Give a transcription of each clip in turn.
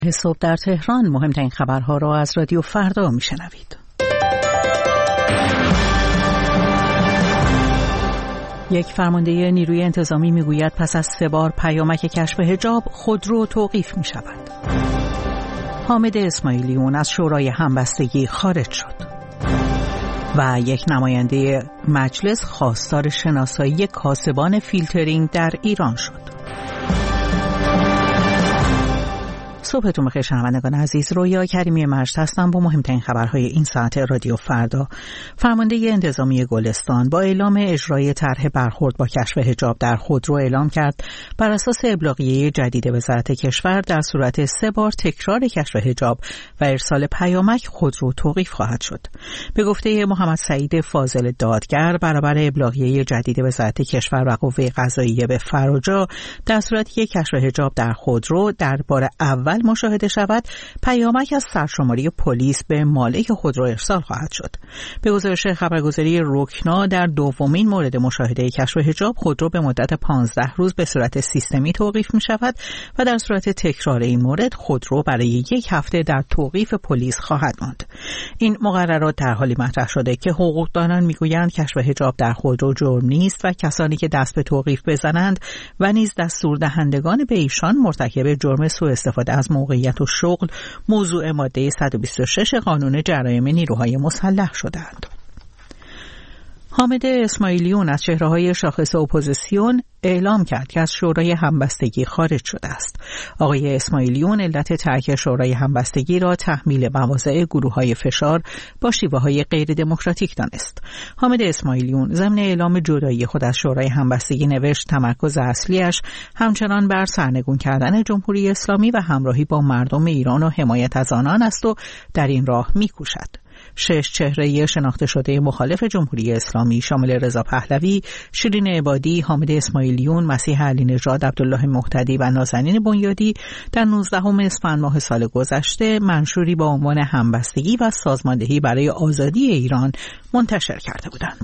صبح در تهران مهمترین خبرها را از رادیو فردا میشنوید. یک فرمانده نیروی انتظامی میگوید پس از 3 بار پیامک کشف حجاب خودرو توقیف می شود. حامد اسماعیلیون از شورای همبستگی خارج شد. و یک نماینده مجلس خواستار شناسایی کاسبان فیلترینگ در ایران شد. صبحتون بخیر شنوندگان عزیز، رویا کریمی مجد هستم با مهمترین خبرهای این ساعت رادیو فردا. فرمانده انتظامی گلستان با اعلام اجرای طرح برخورد با کشف حجاب در خودرو اعلام کرد بر اساس ابلاغیه جدید وزارت کشور در صورت 3 بار تکرار کشف حجاب و ارسال پیامک خودرو توقیف خواهد شد. به گفته محمد سعید فاضل دادگر برابر ابلاغیه جدید وزارت کشور و قوه قضاییه به فراجا، در صورتی که کشف حجاب در خودرو در بار اول مشاهده شود، پیامک از سرشماری پلیس به مالک خودرو ارسال خواهد شد. به گزارش خبرگزاری رکنا، در دومین مورد مشاهده کشف حجاب خودرو به مدت 15 روز به صورت سیستمی توقیف می شود و در صورت تکرار این مورد خودرو برای 1 هفته در توقیف پلیس خواهد ماند. این مقررات در حالی مطرح شده که حقوقدانان میگویند کشف حجاب در خودرو جرم نیست و کسانی که دست به توقیف بزنند و نیز دستور دهندگان به ایشان مرتکب جرم سوء استفاده از موقعیت و شغل موضوع ماده 126 قانون جرایم نیروهای مسلح شدند. حامد اسماعیلیون از چهره‌های شاخص اپوزیسیون اعلام کرد که از شورای همبستگی خارج شده است. آقای اسماعیلیون علت ترک شورای همبستگی را تحمیل مواضع گروه‌های فشار با شیوه‌های غیر دموکراتیک دانست. حامد اسماعیلیون ضمن اعلام جدایی خود از شورای همبستگی نوشت تمرکز اصلیش همچنان بر سرنگون کردن جمهوری اسلامی و همراهی با مردم ایران و حمایت از آنان است و در این راه می‌کوشد. 6 چهره شناخته شده مخالف جمهوری اسلامی شامل رضا پهلوی، شیرین عبادی، حامد اسماعیلیون، مسیح علی نژاد، عبدالله مهتدی و نازنین بنیادی در 19 اسفند ماه سال گذشته منشوری با عنوان همبستگی و سازماندهی برای آزادی ایران منتشر کرده بودند.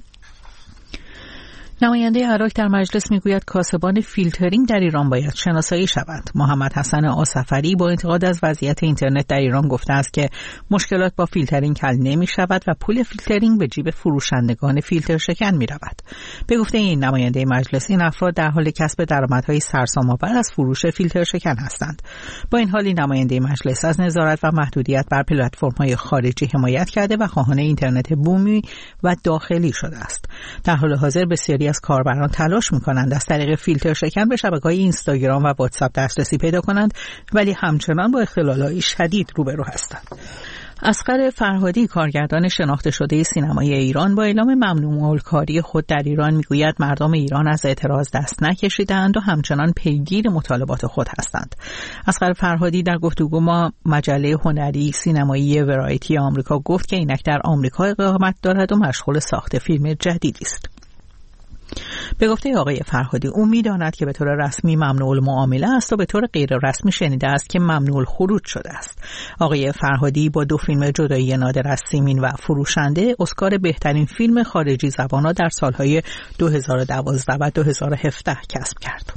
نماینده عراق در مجلس میگوید کاسبان فیلترینگ در ایران باید شناسایی شوند. محمد حسن آصفری با انتقاد از وضعیت اینترنت در ایران گفته است که مشکلات با فیلترینگ حل نمی شود و پول فیلترینگ به جیب فروشندگان فیلتر شکن می رود. به گفته این نماینده مجلس، این افراد در حال کسب درآمدهای سرسام‌آور از فروش فیلتر شکن هستند. با این حال نماینده مجلس از نظارت و محدودیت بر پلتفرم‌های خارجی حمایت کرده و خواهان اینترنت بومی و داخلی شده است. در حال حاضر بسیاری از کاربران تلاش می‌کنند از طریق فیلتر شکن به شبکه‌های اینستاگرام و واتساپ دسترسی پیدا کنند، ولی همچنان با اختلال‌های شدید روبرو هستند. اصغر فرهادی، کارگردان شناخته شده سینمای ایران، با اعلام ممنوع‌الکاری خود در ایران میگوید مردم ایران از اعتراض دست نکشیدند و همچنان پیگیر مطالبات خود هستند. اصغر فرهادی در گفتگو با مجله هنری سینمایی ورایتی آمریکا گفت که اینک در آمریکا اقامت دارد و مشغول ساخت فیلم جدیدی است. به گفته آقای فرهادی، او می‌داند که به طور رسمی ممنوع المعامله است و به طور غیر رسمی شنیده است که ممنوع الخروج شده است. آقای فرهادی با 2 فیلم جدایی نادر از سیمین و فروشنده اسکار بهترین فیلم خارجی زبان‌ها در سالهای 2012 و 2017 کسب کرد.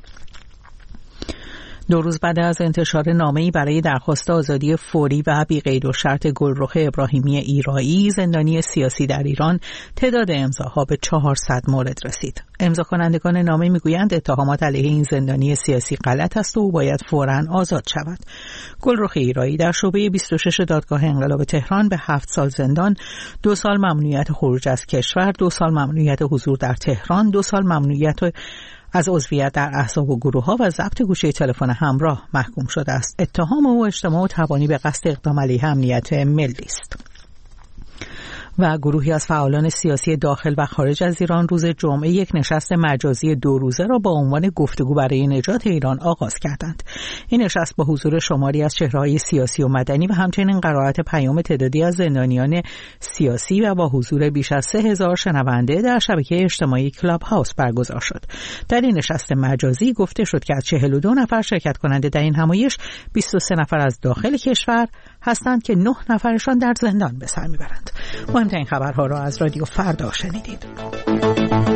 2 روز بعد از انتشار نامه‌ای برای درخواست آزادی فوری و بی قید و شرط گلرخ ابراهیمی ایرایی، زندانی سیاسی در ایران، تعداد امضاها به 400 مورد رسید. امضا کنندگان نامه میگویند اتهامات علیه این زندانی سیاسی غلط است و او باید فوراً آزاد شود. گلرخ ایرایی در شعبه 26 دادگاه انقلاب تهران به 7 سال زندان، 2 سال ممنوعیت خروج از کشور، 2 سال ممنوعیت حضور در تهران، 2 سال ممنوعیت از عضویت در احزاب و گروه‌ها و ضبط گوشه تلفن همراه محکوم شده است. اتهام او اجتماع و تبانی به قصد اقدام علیه امنیت ملی است. و گروهی از فعالان سیاسی داخل و خارج از ایران روز جمعه یک نشست مجازی 2 روزه را با عنوان گفتگو برای نجات ایران آغاز کردند. این نشست با حضور شماری از چهره‌های سیاسی و مدنی و همچنین قرائت پیام تعدادی از زندانیان سیاسی و با حضور بیش از 3000 شنونده در شبکه اجتماعی کلاب هاوس برگزار شد. در این نشست مجازی گفته شد که از 42 نفر شرکت کننده در این همایش 23 نفر از داخل کشور هستند که 9 نفرشان در زندان به سر میبرند. مهمترین خبرها را از رادیو فردا شنیدید.